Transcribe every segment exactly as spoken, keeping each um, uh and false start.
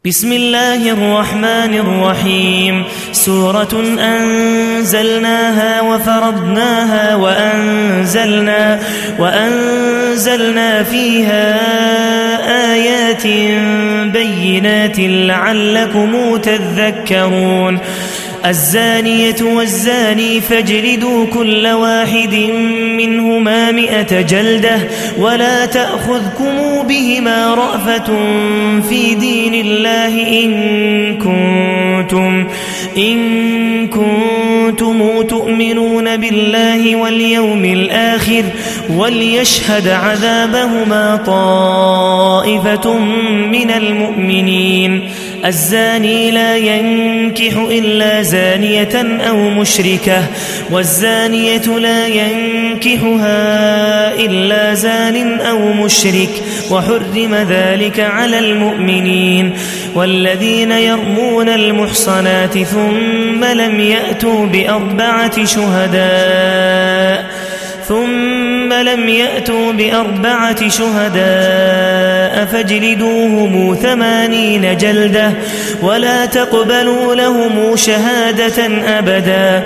بسم الله الرحمن الرحيم سورة أنزلناها وفرضناها وأنزلنا, وأنزلنا فيها آيات بينات لعلكم تذكرون الزانية والزاني فاجلدوا كل واحد منهما مئة جلدة ولا تأخذكم بهما رأفة في دين الله إن كنتم, إن كنتم تؤمنون بالله واليوم الآخر وليشهد عذابهما طائفة من المؤمنين الزاني لا ينكح إلا زانية أو مشركة والزانية لا ينكحها إلا زان أو مشرك وحرم ذلك على المؤمنين والذين يرمون المحصنات ثم لم يأتوا بأربعة شهداء ثم لم يأتوا بأربعة شهداء فاجلدوهم ثمانين جلدة ولا تقبلوا لهم شهادة أبدا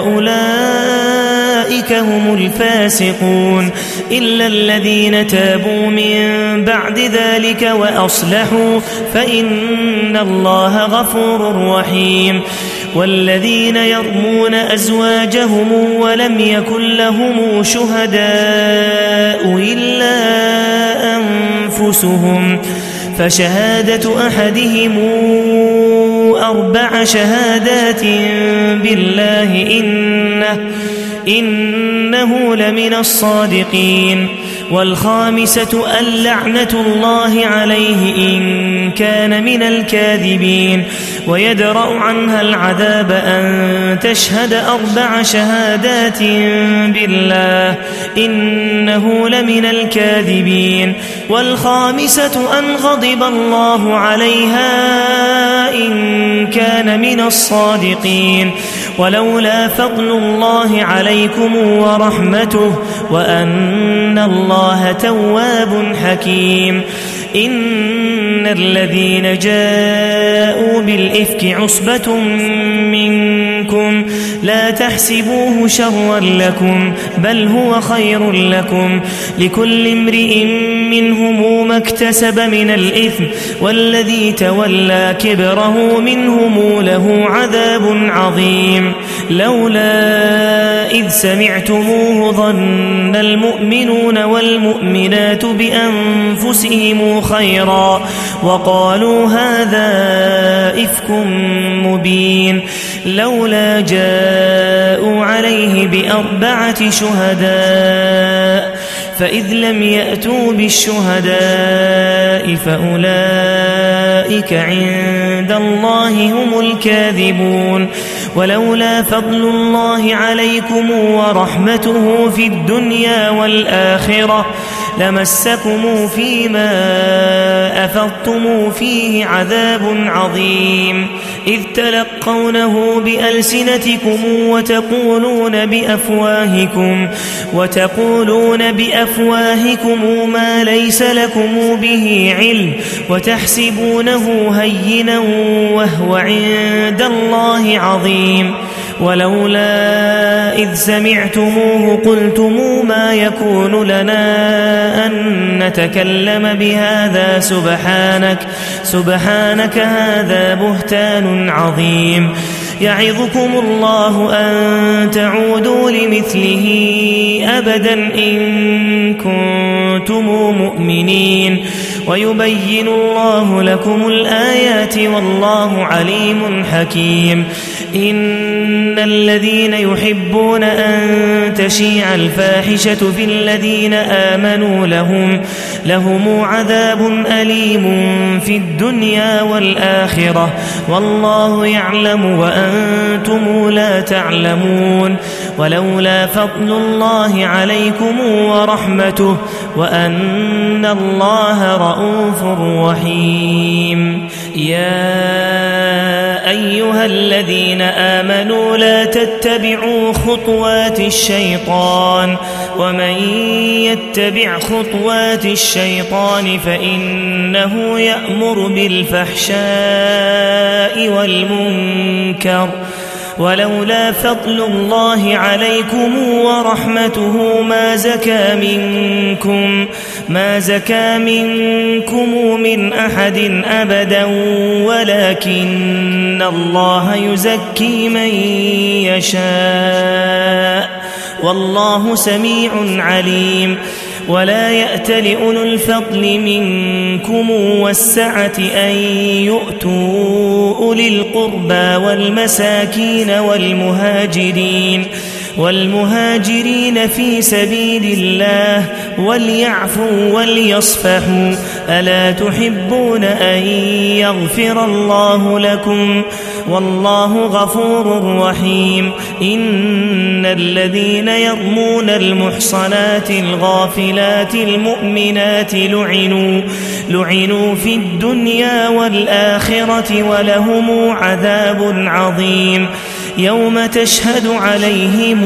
وأولئك هم الفاسقون إلا الذين تابوا من بعد ذلك وأصلحوا فإن الله غفور رحيم والذين يرمون أزواجهم ولم يكن لهم شهداء إلا أنفسهم فشهادة أحدهم أربع شهادات بالله إنه, إنه لمن الصادقين والخامسة اللعنة الله عليه إن كان من الكاذبين ويدرأ عنها العذاب أن تشهد أربع شهادات بالله إنه لمن الكاذبين والخامسة أن غضب الله عليها إن كان من الصادقين ولولا فضل الله عليكم ورحمته وأن الله تواب حكيم إن الذين جاءوا بالإفك عصبة منكم لا تحسبوه شرا لكم بل هو خير لكم لكل امرئ منهم ما اكتسب من الإثم والذي تولى كبره منهم له عذاب عظيم لولا إذ سمعتموه ظن المؤمنون والمؤمنات بأنفسهم خيرا وقالوا هذا إفك مبين لولا جاءوا عليه بأربعة شهداء فإذ لم يأتوا بالشهداء فأولئك عند الله هم الكاذبون ولولا فضل الله عليكم ورحمته في الدنيا والآخرة لمسكم فيما أفضتم فيه عذاب عظيم إذ تلقونه بألسنتكم وتقولون بأفواهكم وتقولون بأفواهكم ما ليس لكم به علم وتحسبونه هينا وهو عند الله عظيم ولولا إذ سمعتموه قلتم ما يكون لنا أن نتكلم بهذا سبحانك سبحانك هذا بهتان عظيم يعظكم الله أن تعودوا لمثله أبدا إن كنتم مؤمنين ويبين الله لكم الآيات والله عليم حكيم إن الذين يحبون أن تشيع الفاحشة في الذين آمنوا لهم, لهم عذاب أليم في الدنيا والآخرة والله يعلم وأنتم لا تعلمون ولولا فضل الله عليكم ورحمته وأن الله رؤوف رحيم يا أيها الذين آمنوا لا تتبعوا خطوات الشيطان ومن يتبع خطوات الشيطان فإنه يأمر بالفحشاء والمنكر ولولا فضل الله عليكم ورحمته ما زكى منكم ما زكى منكم من أحد أبدا ولكن الله يزكي من يشاء والله سميع عليم. ولا يأت لأولو الفضل منكم والسعة أن يؤتوا أولي القربى والمساكين والمهاجرين والمهاجرين في سبيل الله وليعفوا وليصفحوا ألا تحبون أن يغفر الله لكم والله غفور رحيم. إن الذين يرمون المحصنات الغافلات المؤمنات لعنوا لعنوا في الدنيا والآخرة ولهم عذاب عظيم. يوم تشهد عليهم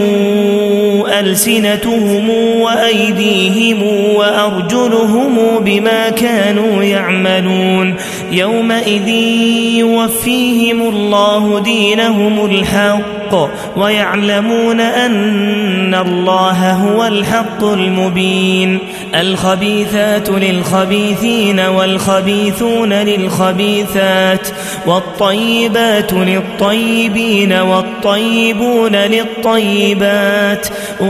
ألسنتهم وأيديهم وأرجلهم بما كانوا يعملون يومئذ يوفيهم الله دينهم الحق ويعلمون أن الله هو الحق المبين. الخبيثات للخبيثين والخبيثون للخبيثات والطيبات للطيبين والطيبون للطيبات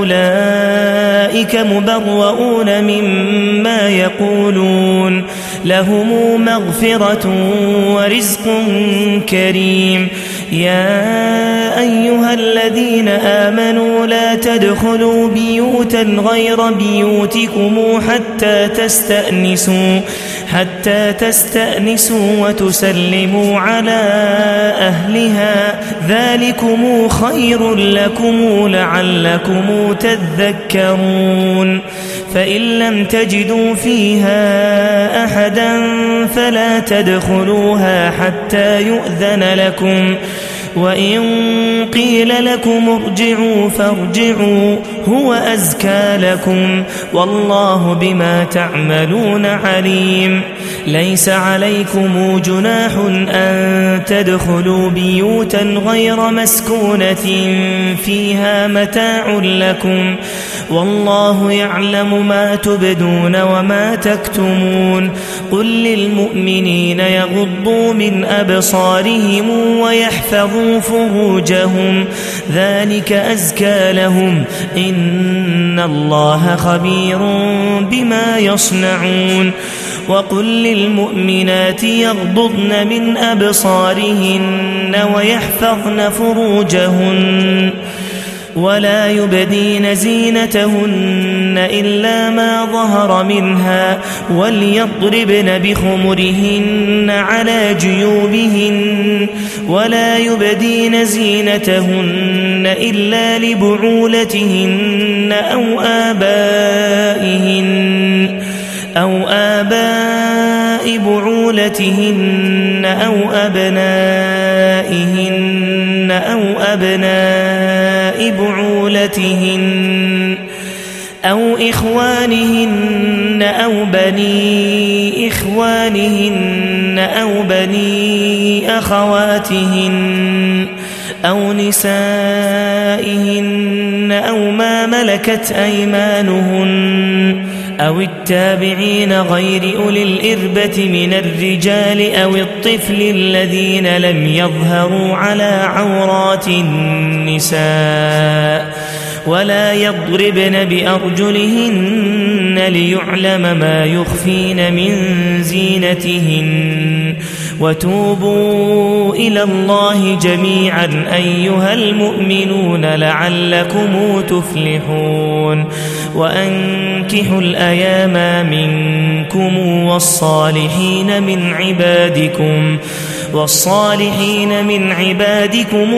أولئك مبرؤون مما يقولون لهم مغفرة ورزق كريم. يا أيها الذين آمنوا لا تدخلوا بيوتا غير بيوتكم حتى تستأنسوا حتى تستأنسوا وتسلموا على أهلها ذلكم خير لكم لعلكم تذكرون. فإن لم تجدوا فيها أحدا فلا تدخلوها حتى يؤذن لكم وإن قيل لكم ارجعوا فارجعوا هو أزكى لكم والله بما تعملون عليم. ليس عليكم جناح أن تدخلوا بيوتا غير مسكونة فيها متاع لكم والله يعلم ما تبدون وما تكتمون. قل للمؤمنين يغضوا من أبصارهم ويحفظوا فروجهم ذلك أزكى لهم إن الله خبير بما يصنعون. وقل للمؤمنات يغضضن من أبصارهن ويحفظن فروجهن ولا يبدين زينتهن إلا ما ظهر منها وليضربن بخمرهن على جيوبهن ولا يبدين زينتهن إلا لبعولتهن أو آبائهن أو آباء بعولتهن أو أبنائهن أو أبناء بعولتهن أو إخوانهن أو بني إخوانهن أو بني أخواتهن أو نسائهن أو ما ملكت أيمانهن أو التابعين غير أولي الإربة من الرجال أو الطفل الذين لم يظهروا على عورات النساء ولا يضربن بأرجلهن ليعلم ما يخفين من زينتهن. وتوبوا إلى الله جميعا أيها المؤمنون لعلكم تفلحون. وأنكحوا الأيام منكم والصالحين من عبادكم والصالحين من عبادكم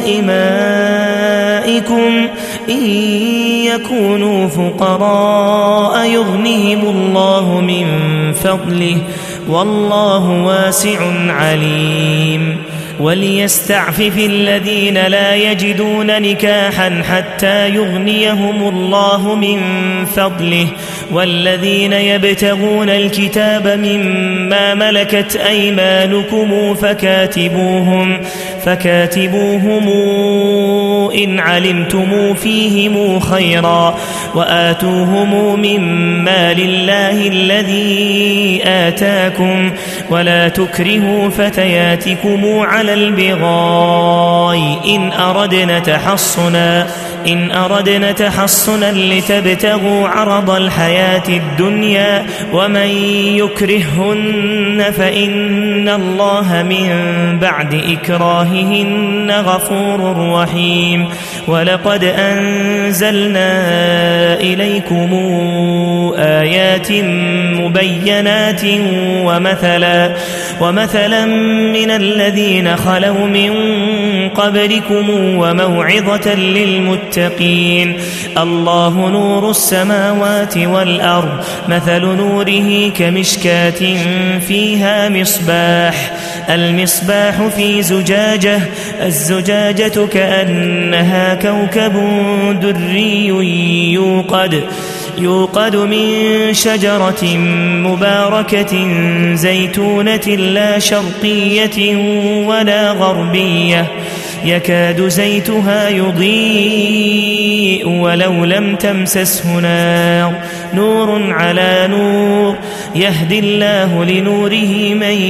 وإمائكم إن يكونوا فقراء يغنهم الله من فضله والله واسع عليم. وليستعفف الذين لا يجدون نكاحا حتى يغنيهم الله من فضله والذين يبتغون الكتاب مما ملكت أيمانكم فكاتبوهم فكاتبوهم إن علمتم فيهم خيرا وآتوهم مما لله الذي آتاكم ولا تكرهوا فتياتكم على البغاء إن أردنا تحصنا إن أردنا تحصنا لتبتغوا عرض الحياة الدنيا ومن يكرههن فإن الله من بعد إكراههن غفور رحيم ولقد أنزلنا إليكم آيات مبينات ومثلا ومثلا من الذين خلوا من قبلكم وموعظة للمتقين الله نور السماوات والأرض مثل نوره كمشكاة فيها مصباح المصباح في زجاجة الزجاجة كأنها كوكب دري يوقد يوقد من شجرة مباركة زيتونة لا شرقية ولا غربية يكاد زيتها يضيء ولو لم تمسسه نار نور على نور يهدي الله لنوره من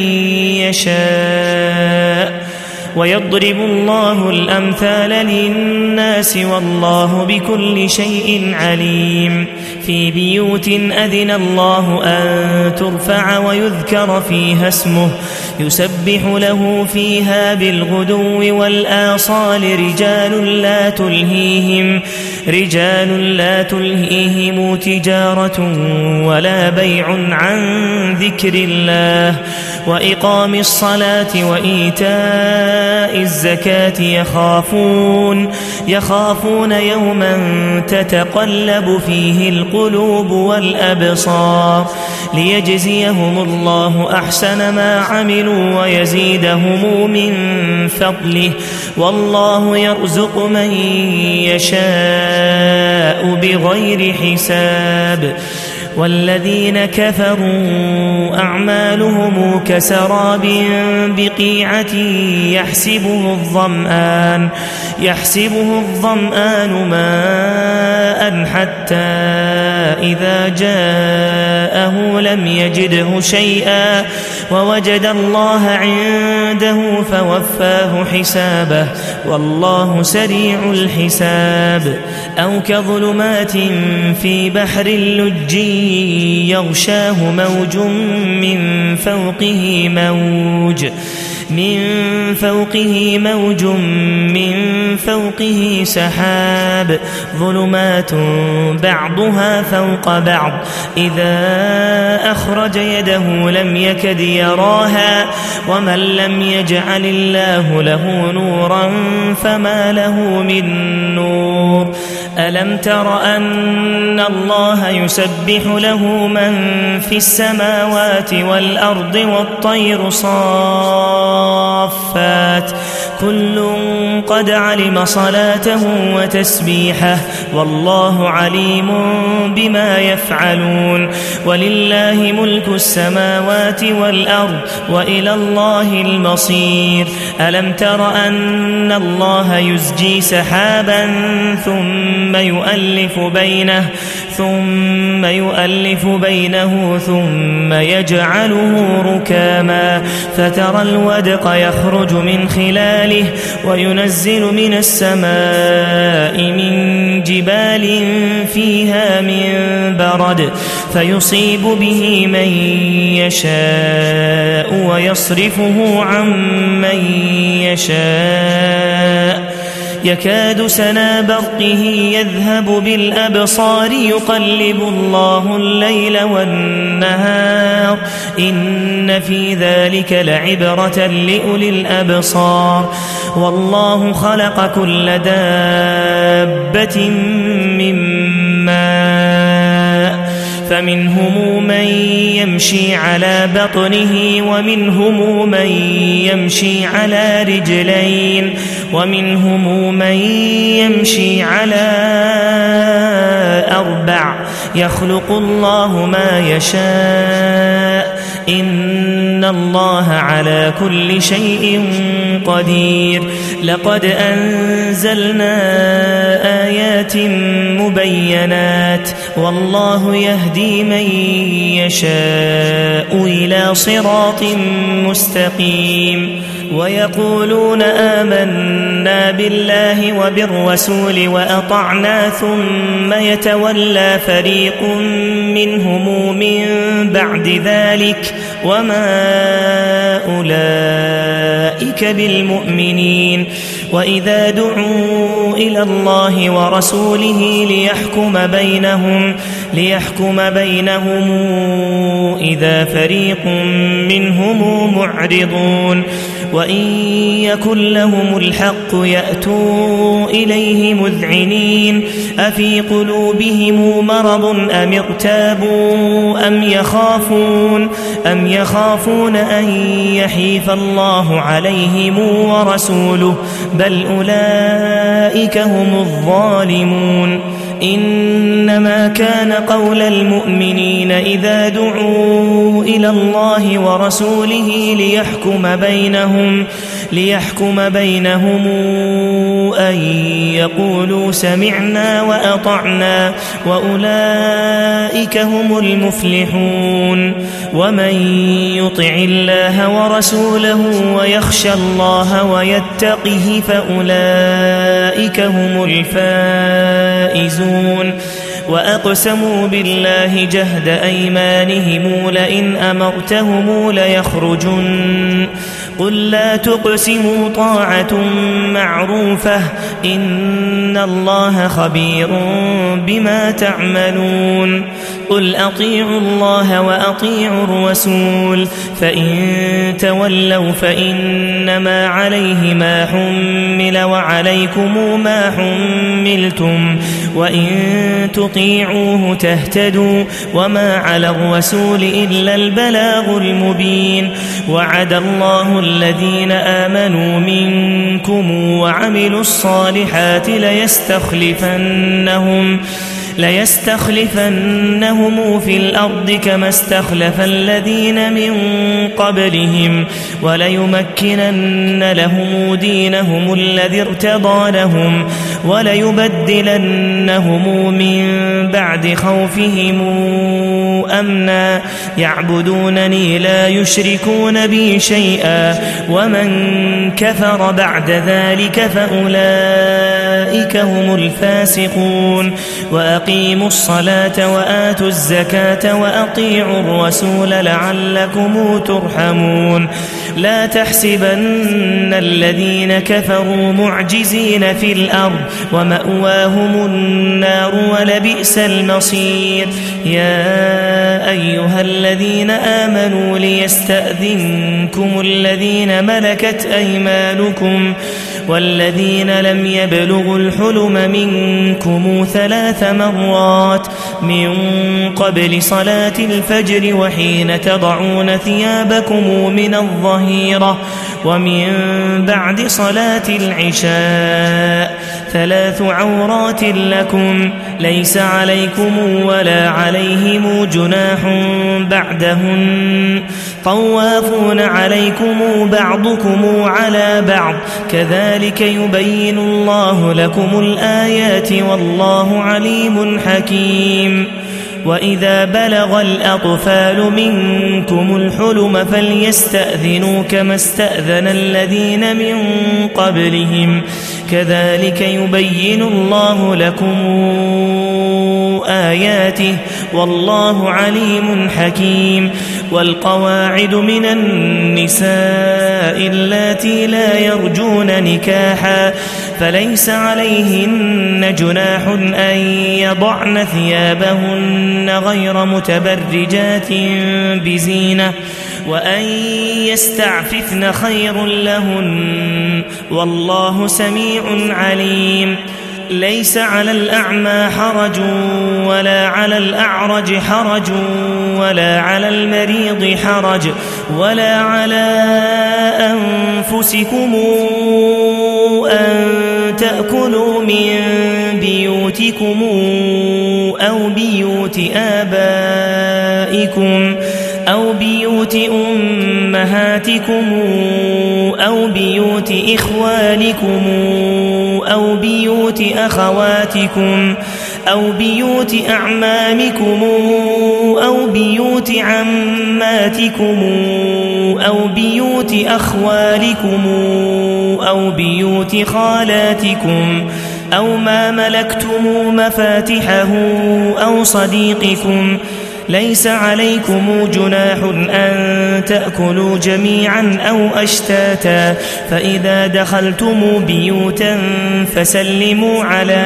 يشاء ويضرب الله الأمثال للناس والله بكل شيء عليم في بيوت أذن الله أن ترفع ويذكر فيها اسمه يسبح له فيها بالغدو والآصال رجال لا تلهيهم رجال لا تلهيهم تجارة ولا بيع عن ذكر الله وإقام الصلاة وإيتاء الزكاة يخافون يخافون يوما تتقلب فيه القلوب والأبصار ليجزيهم الله أحسن ما عملوا ويزيدهم من فضله والله يرزق من يشاء بغير حساب والذين كفروا أعمالهم كسراب بقيعة يحسبه الظمآن يحسبه الظمآن ماء حتى إذا جاءه لم يجده شيئا ووجد الله عنده فوفاه حسابه والله سريع الحساب أو كظلمات في بحر اللجي يغشاه موج من فوقه موج من فوقه موج من فوقه سحاب ظلمات بعضها فوق بعض إذا أخرج يده لم يكد يراها ومن لم يجعل الله له نورا فما له من نور ألم تر أن الله يسبح له من في السماوات والأرض والطير صافات كل قد علم صلاته وتسبيحه والله عليم بما يفعلون ولله ملك السماوات والأرض وإلى الله المصير ألم تر أن الله يزجي سحابا ثم يؤلف بينه ثم يؤلف بينه ثم يجعله ركاما فترى الودق يخرج من خلاله وينزل من السماء من جبال فيها من برد فيصيب به من يشاء ويصرفه عن من يشاء يكاد سنا برقه يذهب بالأبصار يقلب الله الليل والنهار إن في ذلك لعبرة لأولي الأبصار والله خلق كل دابة من ماء فمنهم من يمشي على بطنه ومنهم من يمشي على رجلين ومنهم من يمشي على أربع يخلق الله ما يشاء إن الله على كل شيء قدير. لقد أنزلنا آيات مبينات والله يهدي من يشاء إلى صراط مستقيم. ويقولون آمنا بالله وبالرسول وأطعنا ثم يتولى فريق منهم من بعد ذلك وما أولئك بالمؤمنين. وإذا دعوا إلى الله ورسوله ليحكم بينهم ليحكم بينهم إذا فريق منهم معرضون. وإن يكن لهم الحق يأتوا إليه مذعنين أفي قلوبهم مرض أم ارتابوا أم يخافون أم يخافون أن يحيف الله عليهم ورسوله بل أولئك هم الظالمون. إنما كان قول المؤمنين إذا دعوا إلى الله ورسوله ليحكم بينهم ليحكم بينهم أن يقولوا سمعنا وأطعنا وأولئك هم المفلحون. ومن يطع الله ورسوله ويخشى الله ويتقه فأولئك هم الفائزون. وأقسموا بالله جهد أيمانهم لئن أمرتهم ليخرجن قل لا تقسموا طاعة معروفة إن الله خبير بما تعملون. قل أطيعوا الله وأطيعوا الرسول فإن تولوا فإنما عليه ما حمل وعليكم ما حملتم وإن تطيعوه تهتدوا وما على الرسول إلا البلاغ المبين. وعد الله الذين آمنوا منكم وعملوا الصالحات ليستخلفنهم ليستخلفنهم في الأرض كما استخلف الذين من قبلهم وليمكنن لهم دينهم الذي ارتضى لهم وليبدلنهم من بعد خوفهم أمنا يعبدونني لا يشركون بي شيئا ومن كفر بعد ذلك فأولئك هم الفاسقون. وأقيموا الصلاة وآتوا الزكاة وأطيعوا الرسول لعلكم ترحمون. لا تحسبن الذين كفروا معجزين في الأرض ومأواهم النار ولبئس المصير. يا أيها الذين آمنوا ليستأذنكم الذين ملكت أيمانكم والذين لم يبلغوا الحلم منكم ثلاث مرات من قبل صلاة الفجر وحين تضعون ثيابكم من الظهيرة ومن بعد صلاة العشاء ثلاث عورات لكم ليس عليكم ولا عليهم جناح بعدهن طوافون عليكم بعضكم على بعض كذلك يبين الله لكم الآيات والله عليم حكيم. وإذا بلغ الأطفال منكم الحلم فليستأذنوا كما استأذن الذين من قبلهم كذلك يبين الله لكم آياته والله عليم حكيم. والقواعد من النساء اللاتي لا يرجون نكاحا فليس عليهن جناح أن يضعن ثيابهن غير متبرجات بزينة وأن يستعففن خير لهن والله سميع عليم. ليس على الأعمى حرج ولا على الأعرج حرج ولا على المريض حرج ولا على أنفسكم أن تأكلوا من بيوتكم أو بيوت آبائكم أو بيوت أمهاتكم أو بيوت إخوانكم أو بيوت أخواتكم أو بيوت أعمامكم أو بيوت عماتكم أو بيوت أخوالكم أو بيوت خالاتكم أو ما ملكتم مفاتحه أو صديقكم. ليس عليكم جناح أن تأكلوا جميعا أو أشتاتا فإذا دخلتم بيوتا فسلموا على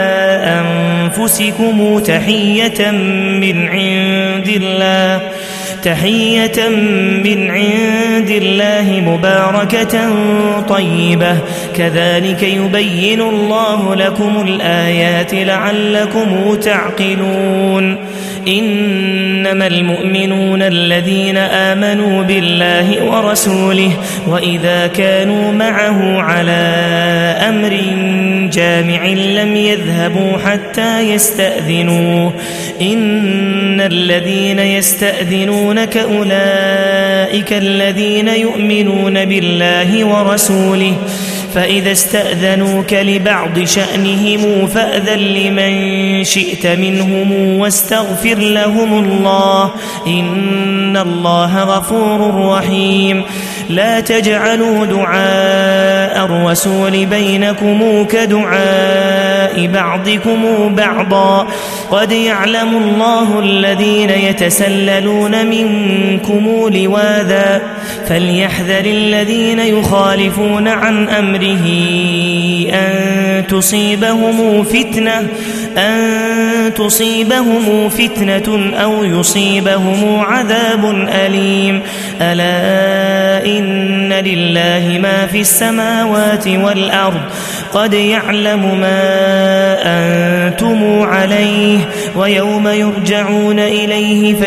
أنفسكم تحية من عند الله تحية من عند الله مباركة طيبة كذلك يبين الله لكم الآيات لعلكم تعقلون. إنما المؤمنون الذين آمنوا بالله ورسوله وإذا كانوا معه على أمر جامع لم يذهبوا حتى يستأذنوه إن الذين يستأذنونك أولئك الذين يؤمنون بالله ورسوله فإذا استأذنوك لبعض شأنهم فأذن لمن شئت منهم واستغفر لهم الله إن الله غفور رحيم. لا تجعلوا دعاء الرسول بينكم كدعاء بعضكم بعضا قد يعلم الله الذين يتسللون منكم لواذا فليحذر الذين يخالفون عن أمره أن تصيبهم فتنة أن تصيبهم فتنة أو يصيبهم عذاب أليم. ألا إن لله ما في السماوات والأرض قد يعلم ما أنتم عليه ويوم يرجعون إليه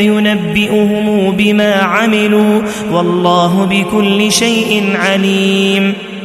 فينبئهم بما عملوا والله بكل شيء عليم.